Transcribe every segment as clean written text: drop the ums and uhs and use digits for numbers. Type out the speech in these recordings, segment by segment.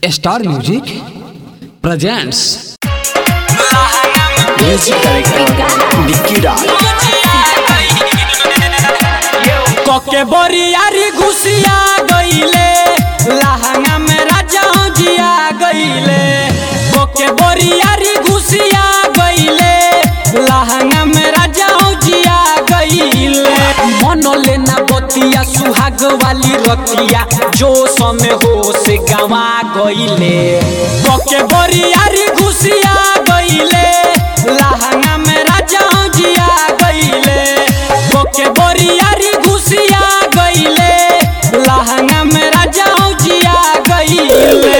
Star music presents music director Nikki Raj कोके बोरियारी घुसिया गईले लहंगा में राजा जिया गईले कोके बोरियारी घुसिया गईले लहंगा में राजा जिया गईले मन लेना बतिया सुहाग वाली रतिया जो समय हो से गवा गईले कोके बोरियारी घुसिया गईले लहंगा में राजा जिया गईले कोके बोरियारी घुसिया गईले लहंगा में राजा जिया गईले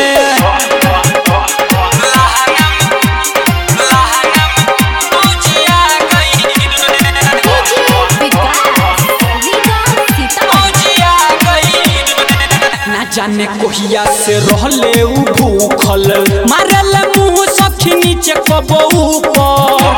जाने कोहिया से रहले उ भूखल मारल मुंह सखी नीचे कबो ऊपर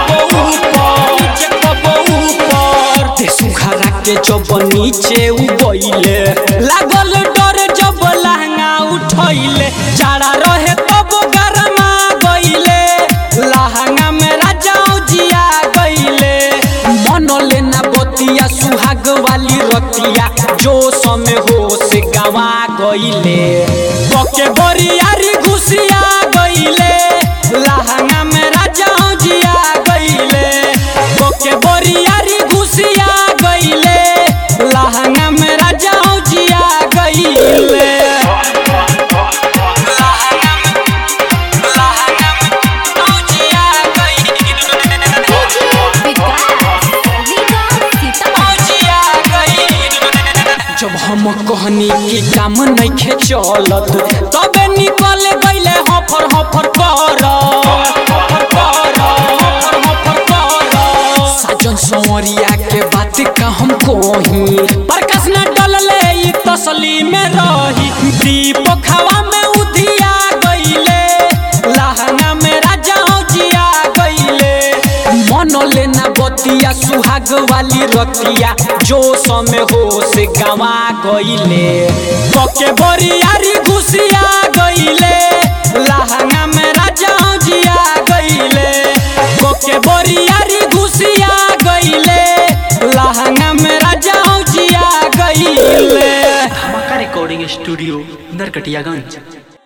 ते सुखारा के जब नीचे उ गइले लागल डर जब लहंगा उठैले जाड़ा रहे तब गरमा गइले लहंगा में राजा जिया गइले मन लेना बतिया सुहाग वाली रतिया जो समय हो से गवा गईले कोके बोरियारी घुसिया गईले लहंगा में राजा जिया गईले कोके बोरियारी घुसिया गईले लहंगा में राजा जिया गईले जब हम कहनी कि काम नइखे चलत तबे निकल गइले हफर हफर कर साजन संवरिया के बात का हम कोही प्रकाश न डलले ई तसली में रही दीप खावा में उधिया गइले लहंगा में राजा जिया गइले मन लेना बतिया सुहाग वाली रतिया जो समय हो से गवा गईले कोके बोरियारी घुसिया गईले लहंगा में राजा जिया गईले कोके बोरियारी घुसिया गईले लहंगा में राजा जिया गईले। धमाका रिकॉर्डिंग स्टूडियो नरकटियागंज।